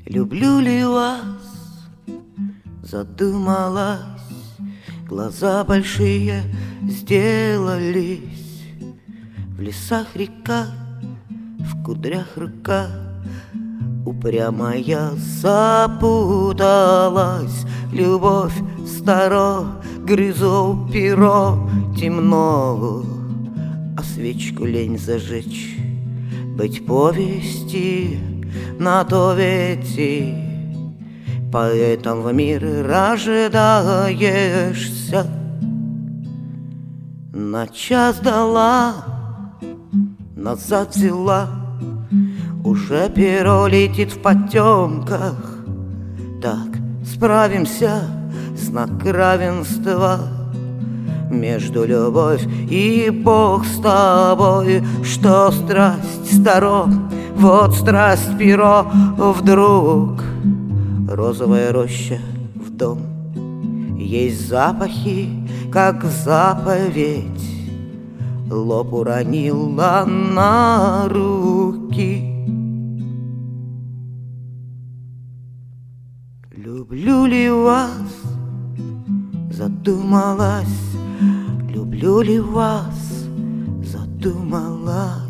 Люблю ли вас? Задумалась, глаза большие сделались. В лесах река, в кудрях рука, упрямая запуталась. Любовь старо, грызу перо, темно, а свечку лень зажечь. Быть повести на то ведь и поэтом в мир рождаешься. На час дала, назад взяла, уже перо летит в потемках. Так справимся, знак равенства между любовь и Бог с тобой. Что страсть старо, вот страсть перо. Вдруг розовая роща в дом, есть запахи, как заповедь. Лоб уронила на руки. Люблю ли вас? Задумалась. Люблю ли вас? Задумалась.